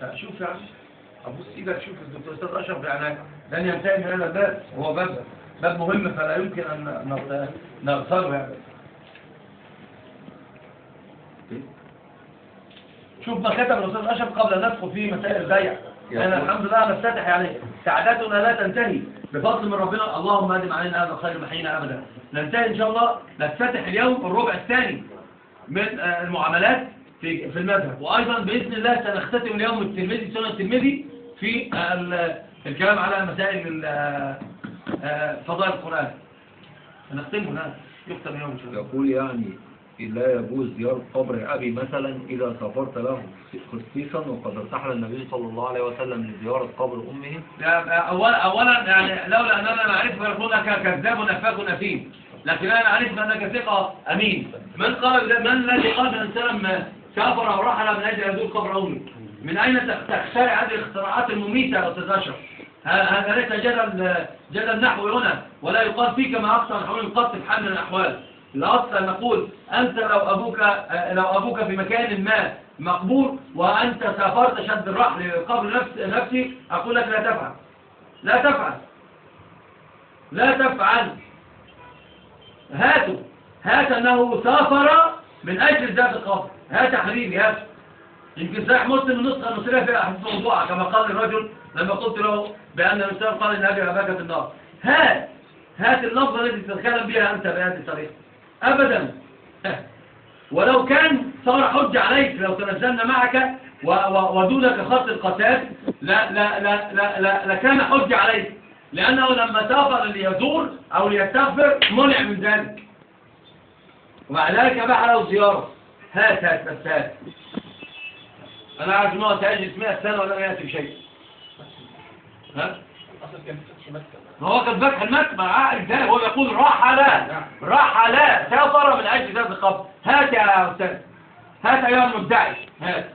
شوف يا عم، ابوس ايدك، شوف الدكتور استاذ اشرف يعني لن ينتهي من هذا الباب، هو باب مهم فلا يمكن ان نغفله يعني. شوف ما كتب الاستاذ اشرف قبل ان ندخل في مسائل البيع. انا الحمد لله نفتتح يعني سعادتنا لا تنتهي بفضل من ربنا، اللهم ادم علينا هذا الخير محينا ابدا. ننتهي ان شاء الله، نفتتح اليوم الربع الثاني من المعاملات في المذهب، وايضا باذن الله سنختتم اليوم الترمذي سنة الترمذي في الكلام على مسائل فضائل القرآن. نختمه الان، يختم اليوم ان شاء الله. يقول يعني لا يجوز زيارة قبر أبي مثلا إذا سافرت له خصيصا، وقد ارتحل النبي صلى الله عليه وسلم لزيارة قبر أمه. أولا يعني لولا أننا نعرف أنك كذاب نفاق نسيم، لكن أنا أعرف أنك ثقة أمين. من الذي قال من سلم سافر أو رحل من أجل يزور قبر أمه؟ من أين تخترع هذه الاختراعات المميتة يا أستاذ أشرف؟ هذا ليس جدل نحوي هنا، ولا يقال فيك ما أقصى نحو القط في حال من الأحوال. الأصل نقول أنت لو أبوك في مكان ما مقبور وأنت سافرت شد الرحل قبل نفسي، أقول لك لا تفعل، لا تفعل، لا تفعل. هات أنه سافر من أجل ذات القبر، هات يا حبيبي، هات. يمكن صحيح مسلم النسخة المصرية فيها أحاديث موضوعة كما قال الرجل لما قلت له بأن الإنسان قال إن أبي أباك في النار. هات اللفظة التي تتكلم بها أنت بهذه الطريقة أبدا. ولو كان صار حجة عليك لو تنزلنا معك ودونك خط القتال لكان حجة عليك، لأنه لما سافر ليزور أو ليستغفر منع من ذلك، ومع ذلك بقى له زيارة. هات بس هات. أنا عارف إن هو سيجلس 100 سنة ولم يأتي بشيء. ها؟ هو كان فتح المكة مع ازاي؟ هو يقول رحل سافر من اجل ذات القبر. هات يا استاذ، هات ايها المدعي، هات.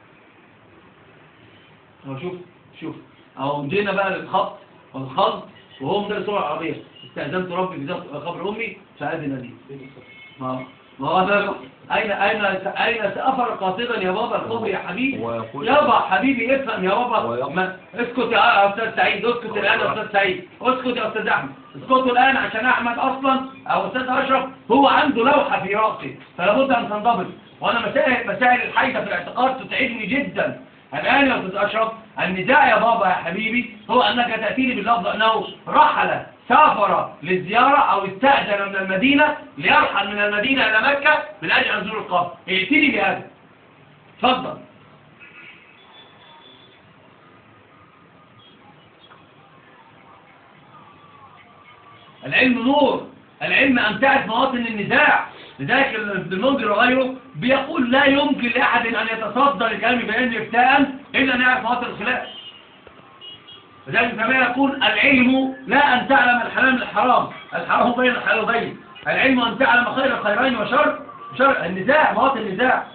شوف اهو جينا بقى للخط والخلط، وهو من الصورة العربية. استأذنت ربي في ذات قبر امي فأذن لي. ما هو ده أين سأفر قاصدا يا بابا القبر يا حبيبي؟ يابا حبيبي افهم يا بابا. اسكت يا أستاذ سعيد، اسكت الآن يا أستاذ سعيد، اسكت يا أستاذ أحمد، اسكتوا الآن عشان أحمد أصلا أو أستاذ أشرف هو عنده لوحة في رأسه فلابد أن تنضبط. وأنا مسائل الحيدة في الاعتقاد تتعبني جدا. الآن يا أستاذ أشرف النداء يا بابا يا حبيبي هو أنك تأتيني باللفظ أنه رحل سافر للزيارة أو استأذن من المدينة ليرحل من المدينة إلى مكة من أجل أن يزور القبر. ائتني بهذا، تفضل. العلم نور، العلم أن تعرف مواطن النزاع. لذلك ابن المنذر وغيره بيقول لا يمكن لأحد أن يتصدى لكلام بعلم ابتداء إلا أن يعرف مواطن الخلاف. لذلك كما يقول العلم لا أن تعلم الحلال من الحرام، الحرام بين الحلال وبين، العلم أن تعلم خير الخيرين وشر النزاع، مواطن النزاع.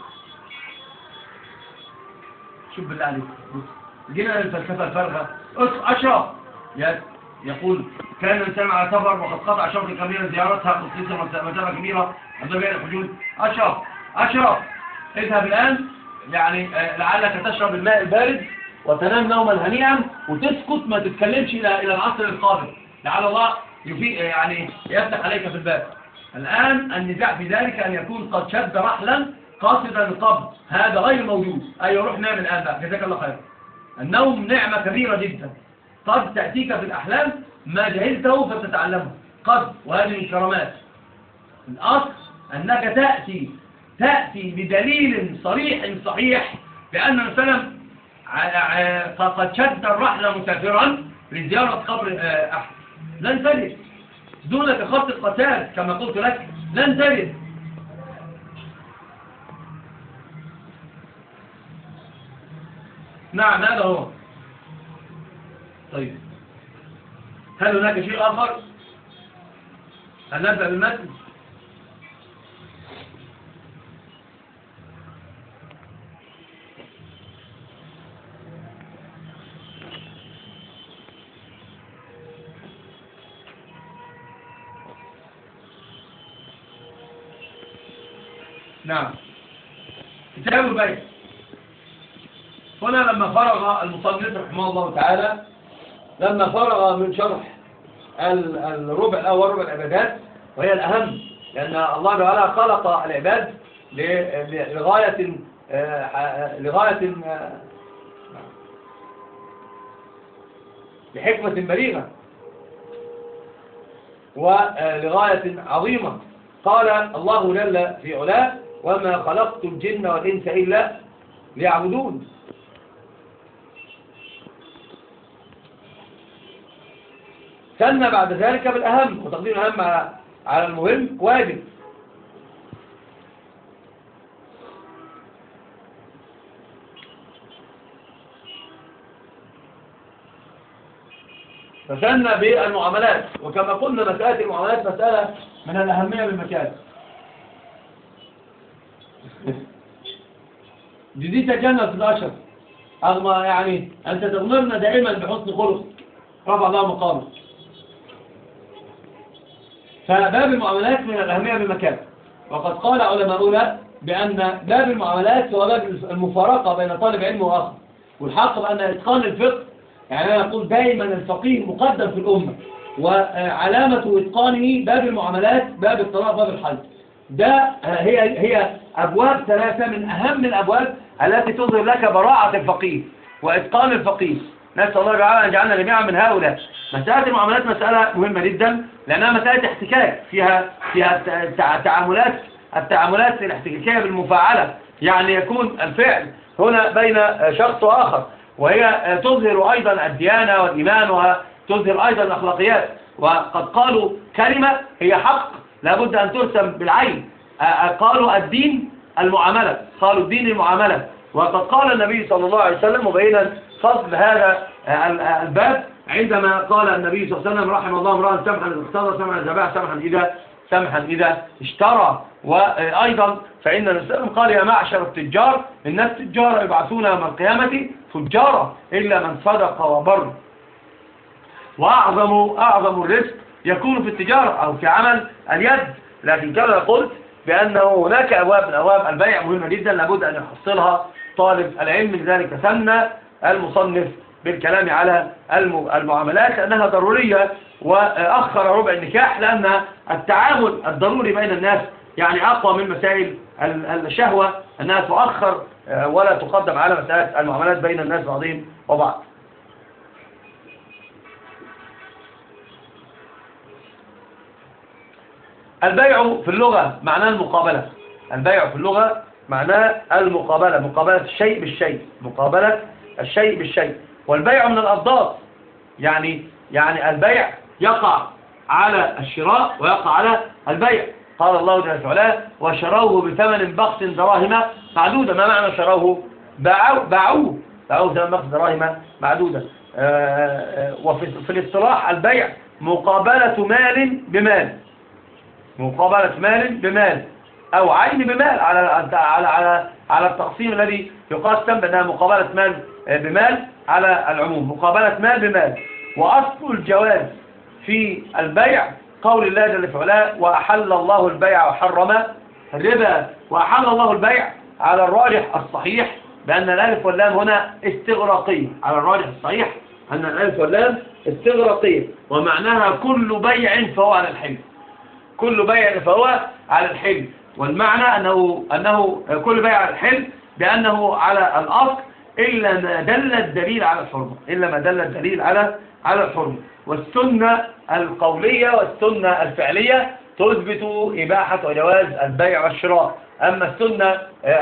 شوف بالله عليك، جينا للفلسفة الفارغة. أشرف يقول كان الإنسان على سفر وقد قطع شوط كبيرا زيارتها خصيصا مسافة كبيرة عند بين الحدود. أشرف اذهب الآن، يعني لعلك تشرب الماء البارد وتنام نوما هنيئا وتسكت ما تتكلمش إلى العصر القادم، لعل الله يعني يفتح عليك في الباب. الآن النزاع في ذلك أن يكون قد شد رحلا قاصدا القبر، هذا غير موجود. أيوة روح نام الآن بقى، جزاك الله خير. النوم نعمة كبيرة جدا، قد تأتيك في الأحلام ما جهلته فتتعلمه، قد، وهذه من كرامات. الأصل أنك تأتي بدليل صحيح بأن السلام قد شد الرحل مسافرا لزيارة قبر أحد. لن تجد دونك خط القتال كما قلت لك، لن تجد. نعم هذا هو. طيب هل هناك شيء آخر؟ هل نبدأ بالمتن؟ نعم كتاب البيع. هنا لما فرغ المصنف رحمه الله تعالى، لما فرغ من شرح الربع الأول ربع العبادات، وهي الأهم، لأن الله تعالى خلق العباد لغاية لحكمة بليغة ولغاية عظيمة. قال الله جل في علاه: وما خلقت الجن والإنس إلا ليعبدون. ثنى بعد ذلك بالأهم، وتقديم الأهم على المهم واجب. فثنى بالمعاملات، وكما قلنا مسألة المعاملات مسألة من الأهمية بالمكان. جديدة جنة في الأشر أغمى، يعني أنت تغمرنا دائما بحسن خلق رفع الله مقامك. فباب المعاملات من الأهمية بالمكان، وقد قال علماؤنا بأن باب المعاملات هو باب المفارقة بين طالب علم وآخر، والحق بأن إتقان الفقه، يعني أنا أقول دائما الفقيه مقدم في الأمة، وعلامة إتقانه باب المعاملات، باب الطلاق، باب الحج. ده هي أبواب ثلاثة من أهم الأبواب التي تظهر لك براعة الفقيه وإتقان الفقيه. نسأل الله تعالى أن يجعلنا جميعا من هؤلاء. مسألة المعاملات مسألة مهمة جدا، لأنها مسألة احتكاك، فيها التعاملات الاحتكاكية بالمفاعلة، يعني يكون الفعل هنا بين شخص وآخر، وهي تظهر أيضا الديانة والإيمان، وتظهر أيضا الأخلاقيات. وقد قالوا كلمة هي حق لابد أن ترسم بالعين، قالوا الدين المعاملة، قالوا الدين المعاملة. وقد قال النبي صلى الله عليه وسلم مبينا فضل هذا الباب، عندما قال النبي صلى الله عليه وسلم: رحم الله امرأ سمحا إذا اقتضى، سمحا إذا باع، سمحا إذا اشترى. وأيضا فإن النبي صلى الله عليه وسلم قال: يا معشر التجار إن التجار يبعثون يوم القيامة فجارا إلا من صدق وبر. وأعظم الرزق يكون في التجارة أو في عمل اليد. لكن كما قلت بأنه هناك أبواب من أبواب البيع مهمة جدا لابد أن يحصلها طالب العلم. لذلك ثنى المصنف بالكلام على المعاملات لأنها ضرورية، وأخر ربع النكاح لأن التعامل الضروري بين الناس يعني أقوى من مسائل الشهوة، أنها تؤخر ولا تقدم على مسائل المعاملات بين الناس بعضهم وبعض. البيع في اللغة معناه المقابلة. البيع في اللغة معناه المقابلة، مقابلة الشيء بالشيء، مقابلة الشيء بالشيء. والبيع من الأضداد، يعني البيع يقع على الشراء ويقع على البيع. قال الله جل وعلا: وشروه بثمن بخس دراهم معدودة. ما معنى شروه؟ باعوه بثمن بخس دراهم معدودة. وفي الاصطلاح البيع مقابلة مال بمال، مقابلة مال بمال أو عين بمال على التقسيم الذي يقسم بأنها مقابلة مال بمال على العموم، مقابلة مال بمال. وأصل الجواز في البيع قول الله جل وعلا: وأحل الله البيع وحرم الربا. وأحل الله البيع على الراجح الصحيح بأن الألف واللام هنا استغراقية، على الراجح الصحيح أن الألف واللام استغراقية، ومعناها كل بيع فهو على الحل، كل بيع فهو على الحل. والمعنى أنه كل بيع على الحل بأنه على الأصل إلا ما دل الدليل على الحرمة، إلا ما دل الدليل على الحرمة. والسنة القولية والسنة الفعلية تثبت إباحة وجواز البيع والشراء. أما السنة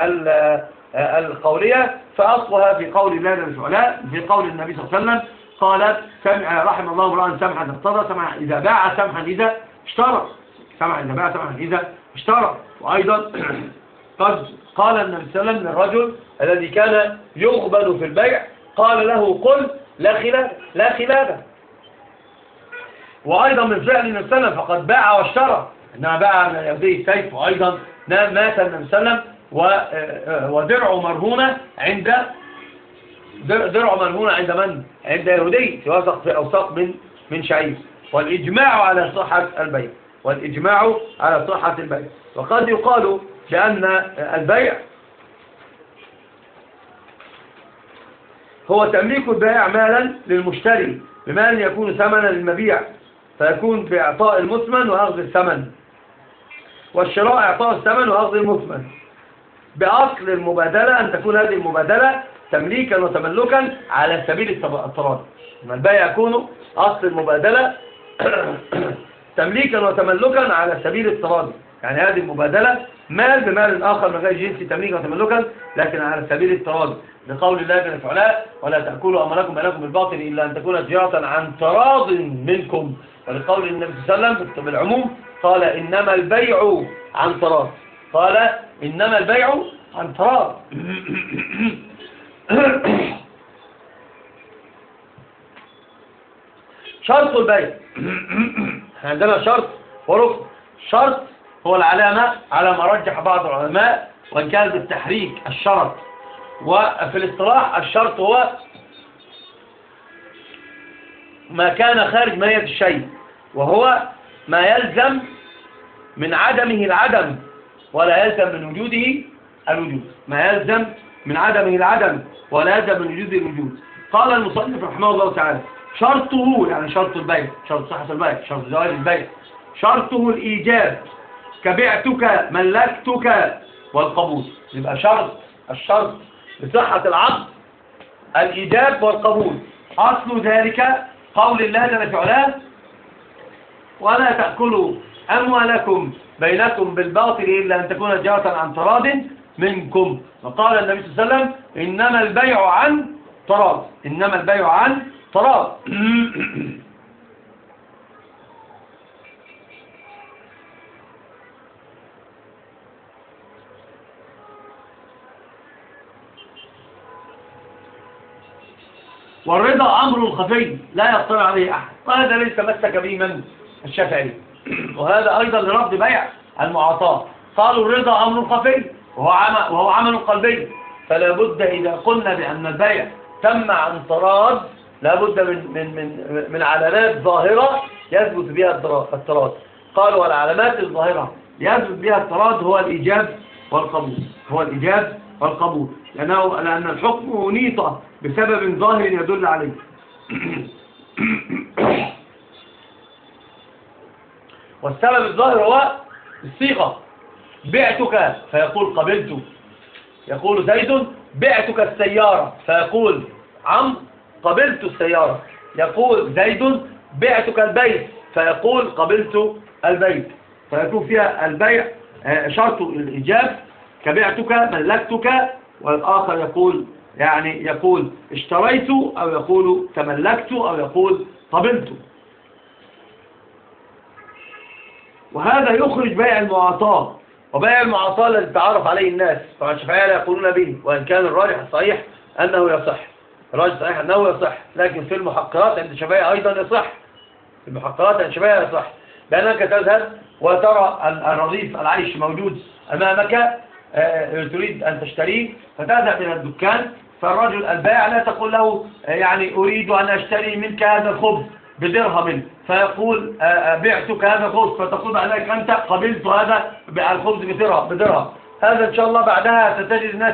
القولية فأصلها في قول الله جل وعلا، في قول النبي صلى الله عليه وسلم قال: رحم الله امرأ سمحا إذا اقتضى، سمحا إذا باع، سمحا إذا اشترى، سمحا إذا باع، سمحا إذا اشترى. وأيضا قد قال النبي صلى الله عليه وسلم للرجل الذي كان يغبن في البيع، قال له: قل لا خلافة. وأيضا من فعل النبي صلى الله عليه وسلم فقد باع واشترى، إنما باع من اليهودي السيف. وأيضا مات النبي صلى الله عليه وسلم ودرعه مرهونة عند من؟ عند يهودي في أوساق من شعير. والإجماع على صحة البيع، والإجماع على صحة البيع. وقد يقال بأن البيع هو تمليك البائع مالا للمشتري بمال يكون ثمنا للمبيع، فيكون بإعطاء المثمن وأخذ الثمن، والشراء إعطاء الثمن وأخذ المثمن. بأصل المبادلة أن تكون هذه المبادلة تمليكا وتملكا على سبيل التراضي. البيع يكون أصل المبادلة تمليكا وتملكا على سبيل التراضي، يعني هذه المبادلة مال بمال آخر من غير جنسي تمليكا وتملكا لكن على سبيل التراضي، لقول الله جل وعلا ولا تأكلوا أموالكم بينكم بالباطل إلا أن تكون تجارة عن تراض منكم، ولقول النبي صلى الله عليه وسلم بالعموم قال إنما البيع عن تراض، قال إنما البيع عن تراض. شرط البيع عندنا شرط وركن. شرط هو العلامة على ما رجح بعض العلماء وإن كان بالتحريك الشرط، وفي الاصطلاح الشرط هو ما كان خارج ماهية الشيء، وهو ما يلزم من عدمه العدم ولا يلزم من وجوده الوجود، ما يلزم من عدمه العدم ولا يلزم من وجوده الوجود. قال المصنف رحمه الله تعالى شرطه، يعني شرط البيع، شرط صحة البيع، شرط زواج البيع، شرطه الإيجاب كبعتك ملكتك والقبول. يبقى الشرط لصحة العقد الإيجاب والقبول. أصل ذلك قول الله جل وعلا ولا تأكلوا أموالكم بينكم بالباطل إلا أن تكون تجارة عن تراض منكم. وقال النبي صلى الله عليه وسلم إنما البيع عن تراض، إنما البيع عن تراض. والرضا أمر خفي لا يطلع عليه أحد، وهذا ليس تمسك به من الشافعي، وهذا أيضا لرفض بيع المعاطاة. قالوا الرضا أمر خفي وهو عمل قلبي، فلا بد إذا قلنا بأن البيع تم عن تراض لا بد من علامات ظاهرة يثبت بها التراض. قالوا والعلامات الظاهرة يثبت بها التراض هو الإيجاب والقبول، هو الإيجاب والقبول، لأن الحكم أنيط بسبب ظاهر يدل عليه. والسبب الظاهر هو الصيغة، بعتك فيقول قبلت، يقول زيد بعتك السيارة فيقول عمرو قبلت السيارة، يقول زيد بعتك البيت فيقول قبلت البيت، فيكون فيها البيع شرط الإيجاب كبعتك ملكتك، والآخر يقول يعني يقول اشتريت أو يقول تملكت أو يقول قبلت. وهذا يخرج بيع المعاطاة، وبيع المعاطاة الذي تعرف عليه الناس، طبعا الشافعية لا يقولون به، وإن كان الراجح الصحيح أنه يصح، الراجح الصحيح أنه يصح، لكن في المحققات عند الشافعية أيضا يصح، في المحققات عند الشافعية يصح، لأنك تذهب وترى الرغيف العيش موجود أمامك تريد أن تشتريه، فتذهب إلى الدكان، فالرجل البائع لا تقول له يعني أريد أن أشتري منك هذا الخبز بدرهم، فيقول بعتك هذا الخبز، فتقول عليك أنت قبلت هذا الخبز بدرهم. هذا إن شاء الله بعدها ستجد الناس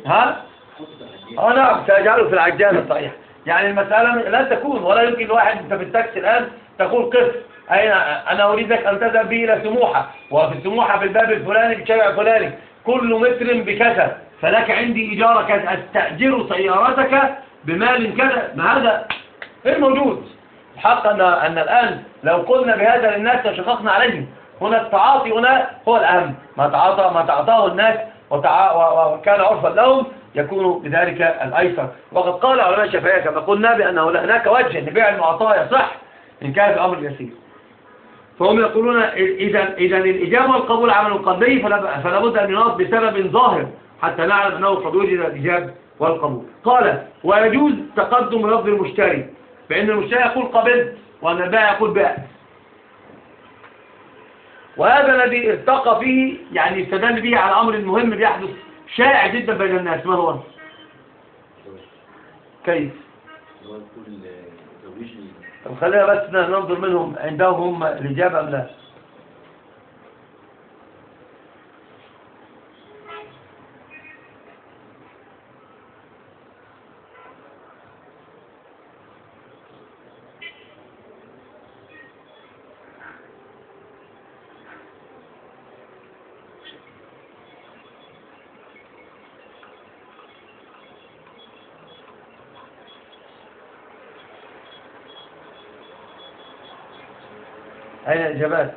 نعم سيجعله في العجالة صحيح. يعني المسألة لا تكون ولا يمكن واحد أنت في التاكسي الآن تقول قف أين أنا أريدك أن تذهب به إلى سموحة، وفي سموحة في الباب الفلاني بالشارع الفلاني كل متر بكذا، فلك عندي إجارة كذا، أستأجر سيارتك بمال كذا، ما هذا غير موجود. الحق أن الآن لو قلنا بهذا للناس لشققنا عليهم. هنا التعاطي هنا هو الأهم، ما تعاطاه الناس وكان عرفا لهم يكون بذلك الأيسر. وقد قال علماء الشافعية كما قلنا بأنه هناك وجه لبيع المعاطاة يصح إن كان الأمر يسير. فهم يقولون إذا الإجابة والقبول عمل قلبي، فلا بد أن يناط بسبب ظاهر حتى نعلم أنه قد وجد الإجابة والقبول. قال ويجوز تقدم لفظ المشتري، فإن المشتري يقول قبلت وأن البائع يقول بعت، وهذا الذي ارتقى فيه يعني استدل به على أمر مهم بيحدث شائع جدا بين الناس. ما هو؟ كيف؟ طب خلينا بس ننظر منهم عندهم الإجابة أم لا. أين الإجابات؟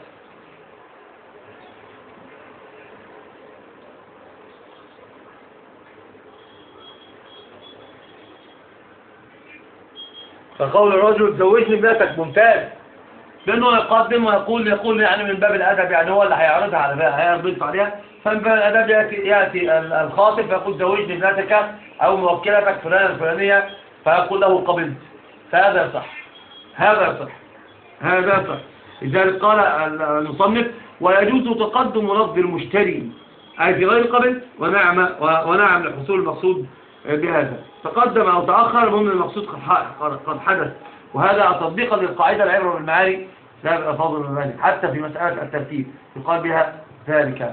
فقول الرجل زوجني ابنتك ممتاز، لأنه يقدم ويقول يعني من باب الأدب، يعني هو اللي هيعرضها على بقى هيعرض عليها، فمن باب الأدب يأتي الخاطب فيقول زوجني ابنتك أو موكلتك فلانة الفلانية، فيقول له قبلت، فهذا يصح، هذا يصح. لذلك قال المصنف ويجوز تقدم لفظ المشتري أي في غير قبل ونعم لحصول المقصود بهذا، تقدم أو تأخر ضمن المقصود قد حدث، وهذا تطبيقا للقاعدة العبرة بالمعاني لا بالألفاظ والمباني، حتى في مسألة الترتيب يقال بها ذلك.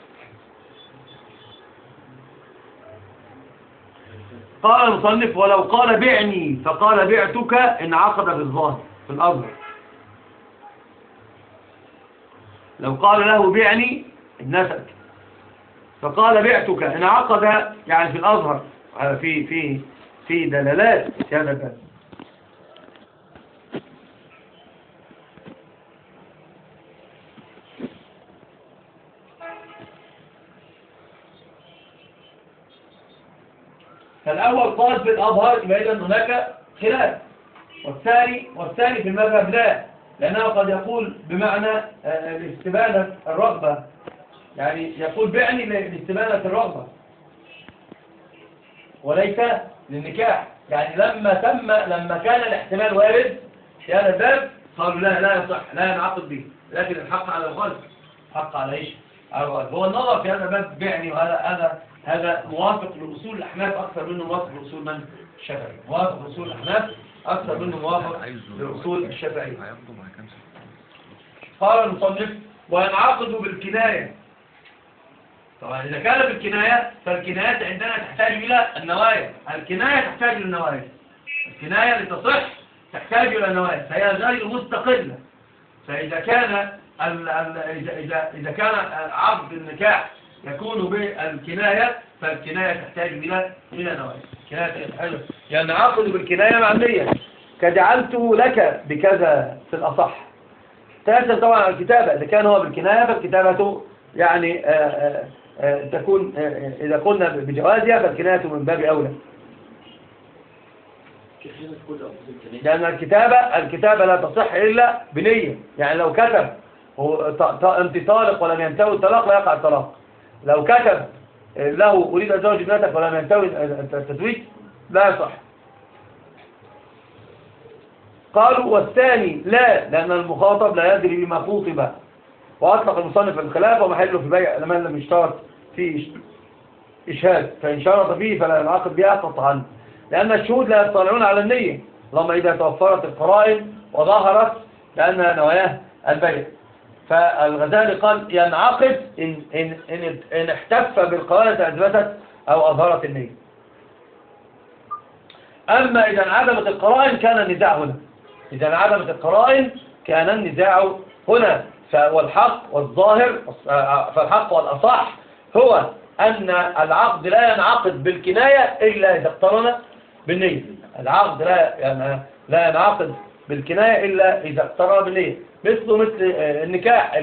قال المصنف ولو قال بعني فقال بعتك انعقد في الظاهر في الأظهر. لو قال له بعني النسك فقال بعتك انعقد يعني في الأظهر، في دلالات في هذا الباب. فالأول قال في الأظهر يبقى إذن هناك خلاف، والثاني في المذهب لا، لأنه قد يقول بمعنى الاستبانة الرغبة، يعني يقول بعني لاستبانة الرغبة وليس للنكاح، يعني لما كان الاحتمال وارد في هذا الباب قالوا لا يصح، لا ينعقد به، لكن الحق على الغالب، حق على ايش؟ على الغالب. هو النظر في هذا الباب بعني، وهذا موافق لأصول الأحناف أكثر منه موافق لأصول من؟ الشافعي. موافق لأصول الأحناف أكثر منه موافق لأصول الشافعي. قال المصنف وينعقد بالكناية. طبعا إذا كان بالكناية فالكنايات عندنا تحتاج إلى النوايا، الكناية تحتاج إلى النوايا، الكناية لتصح تحتاج إلى النوايا، فهي غير مستقلة. فإذا كان إذا كان عقد النكاح يكون بالكناية فالكناية تحتاج إلى نوايا، الكناية تحتاج يعني عقد بالكناية مع النية، كجعلته لك بكذا في الأصح. تأثر طبعا على الكتابة، إذا كان هو بالكناية فالكتابة يعني تكون إذا قلنا بجوازها فالكناية من باب أولى، لأن الكتابة لا تصح إلا بنية. يعني لو كتب أنت طالق ولم ينتهي الطلاق لا يقع الطلاق، لو كتب له أريد أزوج ابنتك ولم ينتهي التزويج لا يصح. قالوا والثاني لا، لأن المخاطب لا يدري بما خوطب، وأطلق المصنف الخلاف ومحله في بيع لمن لم يشترط فيه إشهاد، فإن شرط فيه فلا ينعقد بها قطعا، لأن الشهود لا يطلعون على النية، اللهم إذا توفرت القرائن وظهرت لأنها نواياه البيع. فالغزالي قال ينعقد إن احتف بالقرائن أثبتت أو أظهرت النية. أما إذا انعدمت القرائن كان النزاع هنا، إذا انعدمت القرائن كان النزاع هنا. والحق والظاهر فالحق والأصح هو أن العقد لا ينعقد بالكناية إلا إذا اقترن بالنية. العقد لا ينعقد بالكناية إلا إذا اقترن بالنية، مثل النكاح،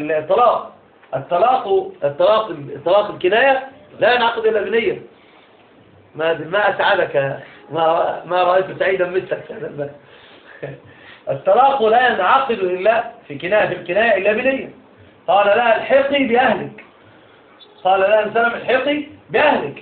الطلاق الكناية لا ينعقد إلا بالنية. ما أسعدك، ما رأيت سعيدا مثلك. الطلاق لا ينعقد إلا في الكناية إلا بنية. قال لا الحقي بأهلك، قال لا نسلم الحقي بأهلك،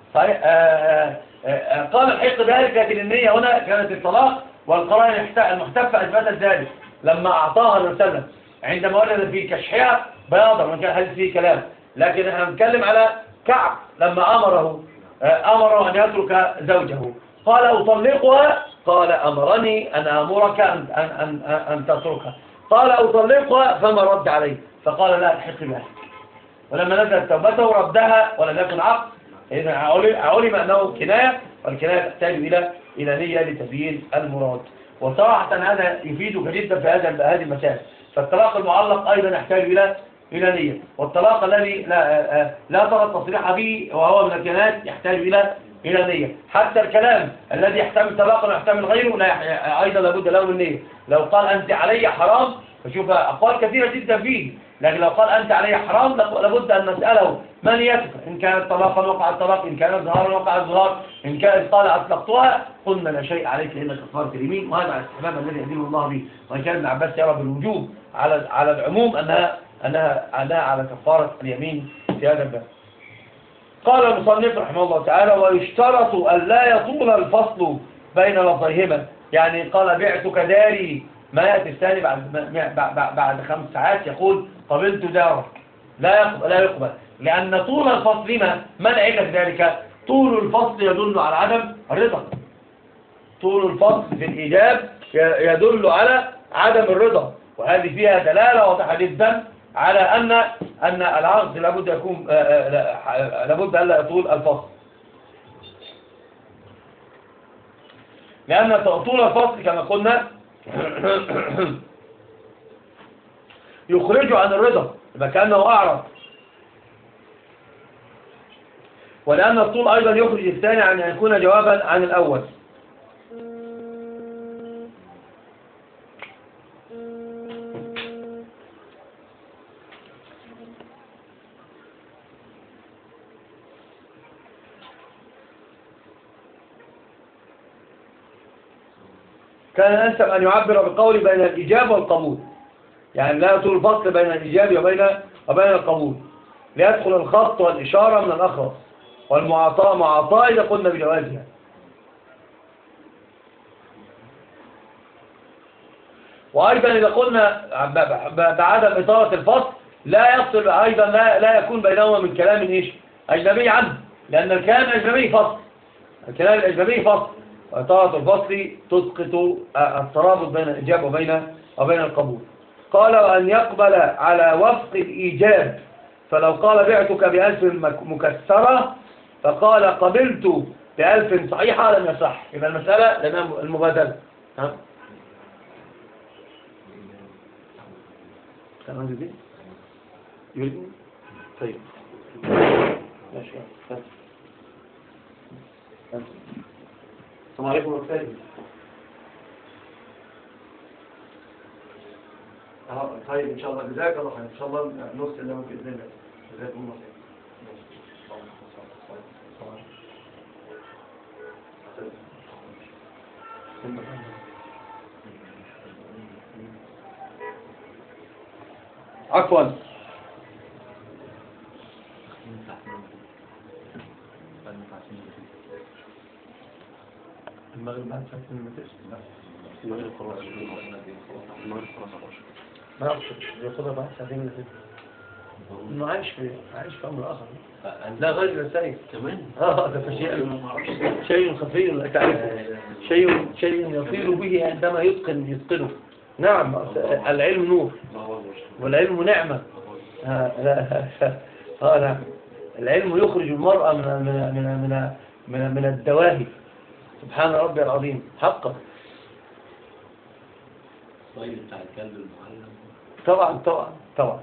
قال الحقي بأهلك، لكن النية هنا كانت الطلاق، والقرائن المحتفة أثبتت ذلك لما أعطاها الرسالة عندما ولد في كشحها بياضا، وإن كان الحديث فيه كلام، لكن احنا بنتكلم على كعب لما أمره أن يترك زوجه، قال أطلقها، قال أمرني أن أمرك أن تتركها، قال أطلقها فما رد عليه، فقال لا الحق بها، ولما نزلت توبته ردها ولم يكن عقد. إذا علم أنه كناية، والكناية تحتاج إلى نية لتبيين المراد. وصراحة هذا يفيدك جدا في هذه المسائل. فالطلاق المعلق أيضا يحتاج إلى نية، والطلاق الذي لا ترى التصريح به وهو من الكنايات يحتاج إلى نية. حتى الكلام الذي يحتمل طلاقا ويحتمل غيره أيضا لابد له من نية. لو قال أنت علي حرام فشوف أقوال كثيرة جدا فيه. لكن لو قال أنت علي حرام لابد أن نسأله ما نيتك، إن كانت طلاقا وقع الطلاق، إن كانت ظهارا وقع الظهار، إن كانت قال أطلقتها قلنا لا شيء عليك إلا كفارة اليمين. وهذا الاستحباب الذي يدين الله به. وإن كان ابن عباس يرى بالوجوب على العموم أنها على كفارة اليمين في هذا الباب. قال المصنف رحمه الله تعالى: ويشترط أن لا يطول الفصل بين لفظيهما. يعني قال بعتك داري، ما يأتي الثاني بعد 5 ساعات يقول قبلت دارك، لا يقبل، لأن طول الفصل ما علة ذلك؟ طول الفصل يدل على عدم الرضا. طول الفصل في الإيجاب يدل على عدم الرضا، وهذه فيها دلالة واضحة جدا على أن العقد لابد يكون لابد ألا يطول الفصل، لأن طول الفصل كما قلنا يخرج عن الرضا، يبقى كأنه أعرض. ولأن الطول أيضا يخرج الثاني عن أن يكون جوابا عن الأول. كان أنسب أن يعبر بقول بين الإجابة والقبول، يعني لا يطول الفصل بين الإجابة وبين القبول، ليدخل الخط والإشارة من الأخرس، والمعاطاة معاطاة إذا قلنا بجوازها. وأيضا إذا قلنا بعدم إطالة الفصل لا يفصل أيضا، لا يكون بينهما من كلام أجنبي عنه، لأن الكلام الأجنبي فصل، الكلام الأجنبي فصل، وإطالة الفصل تسقط الترابط بين الإجابة وبين القبول. قال: وأن يقبل على وفق الإيجاب، فلو قال بعتك ب1000 مكسرة فقال قبلت ب1000 صحيحة لم يصح، يبقى المسألة لأنها المبادلة. تمام دي؟ يريد؟ طيب ماشي. السلام عليكم ورحمة الله. طيب إن شاء الله جزاك الله خير، إن شاء الله نرسل لهم بإذن الله. جزاكم الله خير. عفوا المغرب بعد ساعتين ما تسمع المغرب خلاص ما اقصد ياخدها بعد ساعتين ما تسمع انه عايش في امر اخر، لا غير الانساني كمان. ده شيء خفي لا تعرفه، شيء يصير به عندما يتقنه. نعم العلم نور والعلم نعمة. نعم العلم يخرج المرأة من الدواهي. سبحان ربي العظيم حقا. طيب بتاع الكلب المعلم طبعا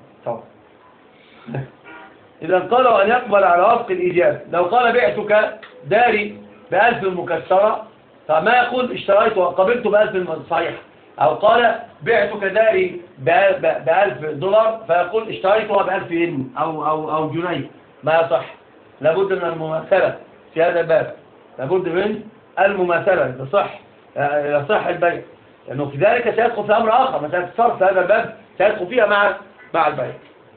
إذا قالوا أن يقبل على وفق الإيجاب. لو قال بعتك داري ب1000 مكسرة فما يقول اشتريت وقبلت ب1000 صحيح، أو قال بعتك داري ب$1000 فيقول اشتريتها ب1000 ين أو جنيه، ما يصح. لابد من المماثلة في هذا الباب، لابد من المماثلة يصح البيع، لأنه في ذلك سيدخل في أمر آخر، مسألة الصرف في هذا الباب سيدخل فيها مع البيع.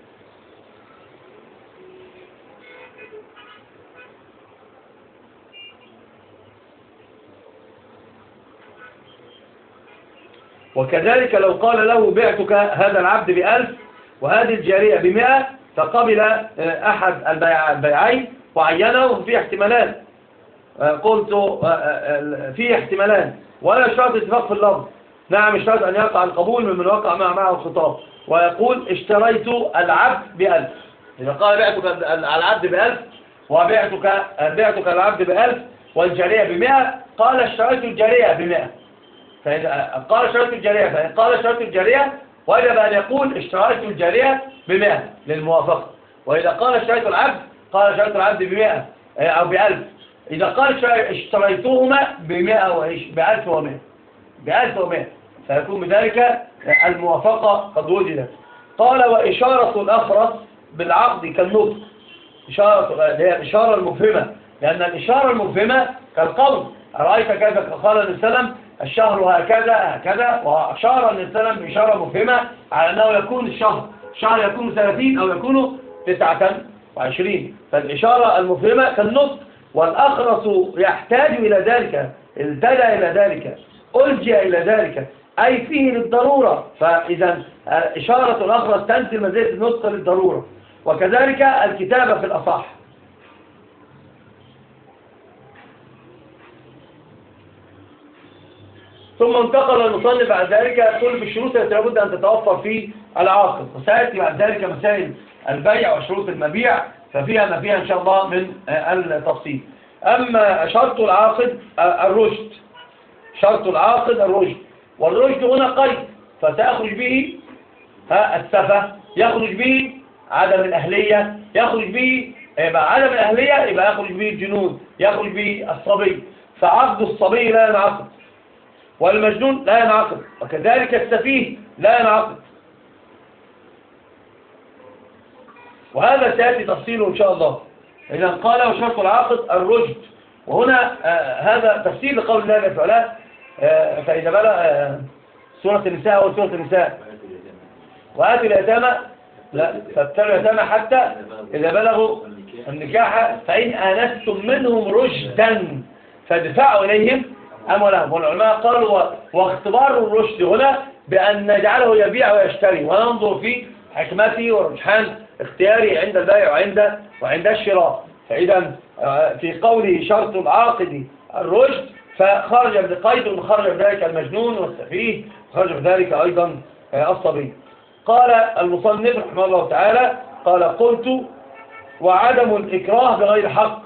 وكذلك لو قال له بعتك هذا العبد ب1000 وهذه الجارية ب100 فقبل أحد البيعين وعينه في احتمالان، قلت في احتمالان ولا شرط اتفاق في اللفظ. نعم اشترط أن يقع القبول ممن وقع معه الخطاب، ويقول اشتريت العبد ب1000. إذا قال بعتك العبد ب1000 وبعتك العبد ب1000 والجارية ب100 قال اشتريت الجارية ب100. فإذا قال اشتريت الجارية، فإن قال اشتريت الجارية وجب أن يقول اشتريت الجارية ب100 للموافقة. وإذا قال اشتريت العبد قال اشتريت العبد ب100 أو ب1000. إذا قال اشتريتهما ب100 و1000 و100 فيكون بذلك الموافقة قد وجدت. قال وإشارة الأخرس بالعقد كالنطق، هي الإشارة المفهمة، لأن الإشارة المفهمة كالقول. أرأيت كيف قال النبي صلى الله عليه وسلم الشهر هكذا هكذا، وأشار النبي صلى الله عليه وسلم بإشارة مفهمة على أنه يكون الشهر يكون 30 أو يكون 29. فالإشارة المفهمة كالنطق. والأخرس يحتاج إلى ذلك، التجأ إلى ذلك، ألجأ إلى ذلك، أي فيه للضرورة. فإذا إشارة الأخرس تنزل منزلة النطق للضرورة. وكذلك الكتابة في الأصح. ثم انتقل المصنف بعد ذلك يقول بالشروط التي لابد أن تتوفر في العاقد، وسيأتي بعد ذلك مسائل البيع وشروط المبيع، ففيها ما فيها إن شاء الله من التفصيل. أما شرط العاقد الرشد، شرط العاقد الرشد، والرشد هنا قيد، فتأخرج به السفة، يخرج به عدم الأهلية، يخرج به يبقى عدم الأهلية، يبقى يخرج به الجنون، يخرج به الصبي. فعقد الصبي لا ينعقد، والمجنون لا ينعقد، وكذلك السفيه لا ينعقد. وهذا سيأتي تفصيله إن شاء الله. إذا قال وشرط العاقد الرشد، وهنا هذا تفسير لقول الله جل وعلا فإذا بلغ سورة النساء وسورة النساء وآتوا اليتامى لا فابتلوا اليتامى حتى إذا بلغوا النكاح فإن آنستم منهم رشدا فادفعوا إليهم أموالهم. والعلماء قالوا واختبار الرشد هنا بأن نجعله يبيع ويشتري، وننظر في حكمته ورجحان اختياري عند البيع وعند الشراء. فإذا في قوله شرط العاقد الرشد فخرج بقيد، وخرج بذلك المجنون والسفيه، وخرج بذلك أيضا الصبي. قال المصنف رحمه الله تعالى قال قلت وعدم الإكراه بغير حق،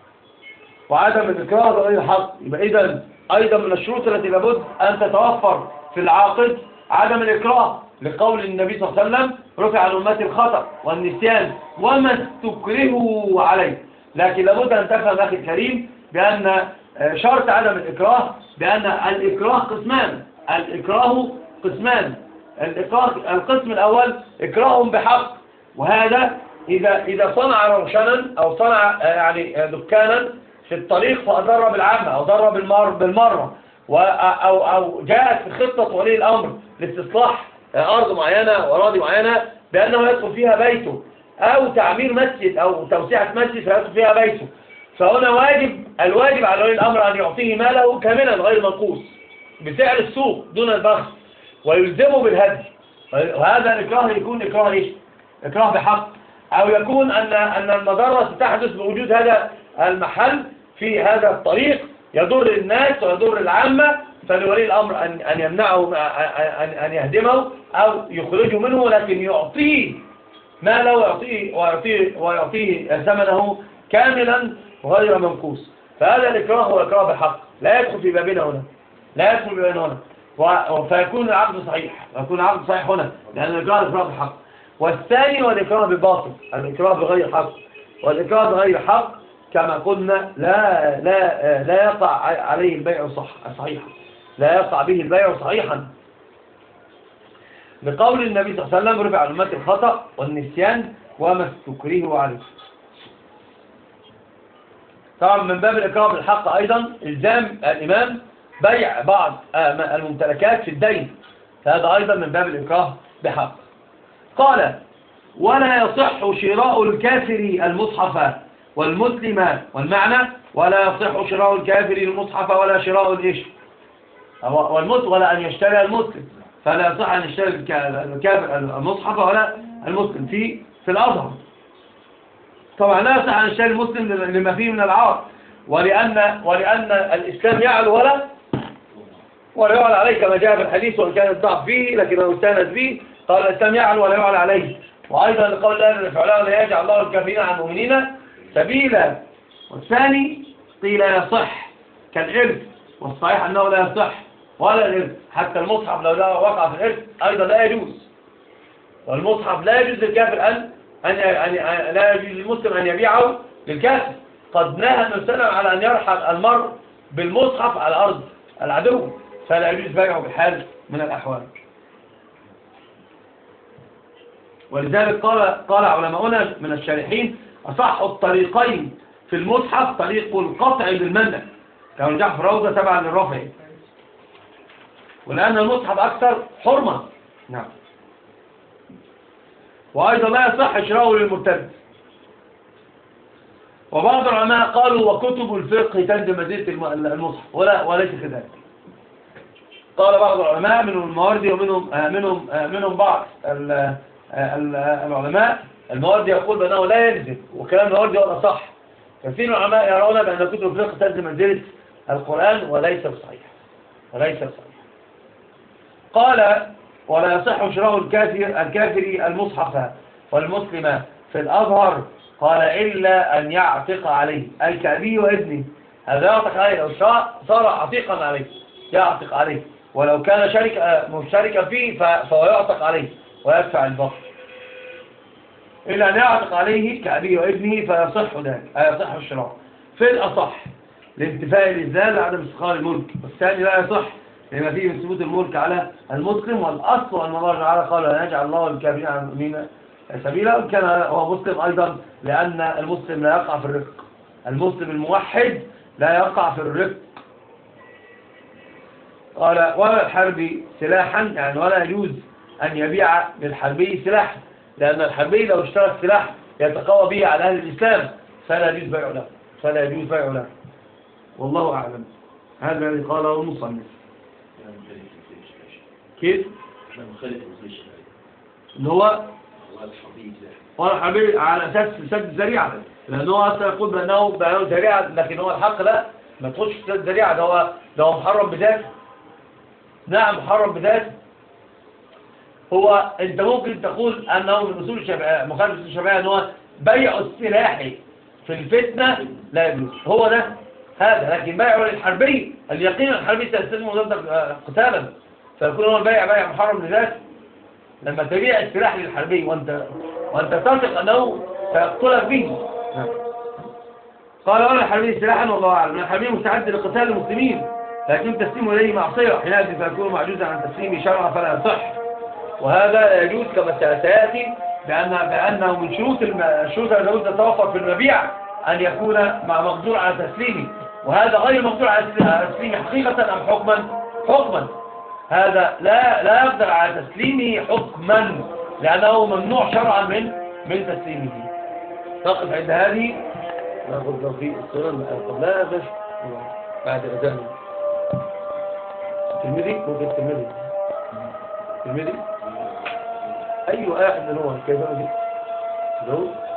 وعدم الإكراه بغير حق. يبقى إذن أيضا من الشروط التي لابد أن تتوفر في العاقد عدم الإكراه، لقول النبي صلى الله عليه وسلم رفع عن أمتي الخطأ والنسيان وما استكرهوا عليه. لكن لابد أن تفهم أخي الكريم بأن شرط عدم الإكراه بأن الإكراه قسمان، الإكراه قسمان. القسم الأول إكراه بحق، وهذا إذا صنع روشنا أو صنع يعني دكانا في الطريق فأضر بالعامة أو ضر بالمرة، أو جاءت في خطة ولي الأمر لاستصلاح أرض معينة وأراضي معينة بأنه يدخل فيها بيته، أو تعمير مسجد أو توسعة مسجد فيدخل فيها بيته، فهنا الواجب على ولي الأمر أن يعطيه ماله كاملا غير منقوص بسعر السوق دون البخس، ويلزمه بالهدي. وهذا الإكراه يكون إكراه إيش؟ إكراه بحق، أو يكون أن المضرة تحدث بوجود هذا المحل في هذا الطريق يضر الناس ويضر العامة، فلولي الأمر أن يمنعه أن يهدمه أو يخرجه منه، لكن يعطيه ماله ويعطيه ثمنه كاملا غير منقوص. فهذا الإكراه هو إكراه بحق، لا يدخل في بابنا هنا، لا يدخل في بابنا هنا، فيكون العقد صحيح، ويكون العقد صحيح هنا لأن الإكراه إكراه بحق. والثاني هو الإكراه بالباطل، الإكراه بغير حق. والإكراه بغير حق كما قلنا لا يقع عليه البيع صحيحا، لا يقع به البيع صحيحا، لقول النبي صلى الله عليه وسلم رفع عن أمتي الخطأ والنسيان وما استكرهوا عليه. طبعا من باب الإكراه بالحق أيضا إلزام الإمام بيع بعض الممتلكات في الدين، فهذا أيضا من باب الإكراه بحق. قال ولا يصح شراء الكافر المصحف والمسلم، والمعنى ولا يصح شراء الكافر المصحف ولا شراء الإيش ولا أن يشتري المسلم، فلا يصح أن يشتري الكافر المصحف ولا المسلم في الأظهر. طبعا لا يصح أن يشتري المسلم لما فيه من العار، ولأن الإسلام يعلو ولا يعلى عليه كما جاء في الحديث، وإن كان الضعف فيه لكنه استند به، قال الإسلام يعلو ولا يعلى عليه. وأيضا لقول الله فعلا لا يجعل الله الكافرين عن المؤمنين سبيلا. والثاني قيل يصح كالإرث، والصحيح أنه لا يصح ولا الإرث، حتى المصحف لو وقع في الإرث أيضا لا يجوز. والمصحف لا يجوز للكافر لا يجوز للمسلم أن يبيعه للكافر. قد نهى النبي صلى الله عليه وسلم على أن يرحل المرء بالمصحف على أرض العدو، فلا يجوز بيعه بحال من الأحوال. ولذلك قال علماؤنا من الشارحين أصح الطريقين في المصحف طريق القطع بالمنع كما جاء في الروضة تبعا للرافعي، ولأن المصحف أكثر حرمة. نعم. وأيضا لا يصح شراؤه للمرتد. وبعض العلماء قالوا وكتب الفقه تلزم منزلة المصحف وليس كذلك. قال بعض العلماء منهم الماوردي ومنهم بعض العلماء الماوردي يقول بأنه لا يلزم، وكلام الماوردي هو الأصح. كثير من العلماء يرون بأن كتب الفقه تلزم منزلة القرآن وليس بصحيح. قال ولا يصح شراء الكافر المصحف والمسلم في الأظهر، قال إلا أن يعتق عليه أي كأبيه وابنه. هذا يعتق عليه لو صار عتيقا عليه يعتق عليه، ولو كان مشتركا فيه فهو يعتق عليه ويدفع البقر. إلا أن يعتق عليه كأبيه وابنه فيصح ذلك يصح الشراء في الأصح لانتفاء الإذلال لعدم استقرار الملك، والثاني لا يصح لما فيه من ثبوت الملك على المسلم. والأصل أن الله تعالى قال لا يجعل الله للكافرين على المؤمنين سبيلا، وكان هو مسلم أيضا لأن المسلم لا يقع في الرق، المسلم الموحد لا يقع في الرق. قال ولا الحرب سلاحا، يعني ولا يجوز أن يبيع للحربي سلاحا، لأن الحربي لو اشترى سلاح يتقوى به على أهل الإسلام فلا يجوز بيعه له. والله أعلم. هذا الذي قاله المصنف. كيف؟ إن هو الحربي على أساس سد الذريعة، لأنه أصلا يقول بأنه ذريعة، لكن هو الحق لا، ما تخش سد الذريعة، ده هو محرم بذاته. نعم محرم بذاته. هو أنت ممكن تقول أنه من أصول الشرعية مخالف الشرعية أنه بيع السلاح في الفتنة لا يجوز، هو ده هذا، لكن بيعه للحربي اليقين الحربي سيستلم ضد قتالا، فيكون هو البيع بيع محرم لذاته. لما تبيع السلاح للحربي وأنت تثق أنه سيقتلك به. قال ولا الحربي سلاحا والله أعلم. الحربي مستعد لقتال المسلمين لكن تسليمه إليه معصية، حينئذ فيكون معجوزا عن تسليمه شرعا فلا يصح، وهذا لا يجوز كما سيأتي بأنه من شروط التي تتوفر في المبيع أن يكون مقدور على تسليمه، وهذا غير مقدور على تسليمه حقيقة أم حكما. هذا لا يقدر على تسليمه حكما لأنه ممنوع شرعا من تسليمه. نقف عند هذه ناخذ لو في السنن قبلها بس بعد الأذان. تلميذي ممكن تلميذي أي واحد من هو كيف نجي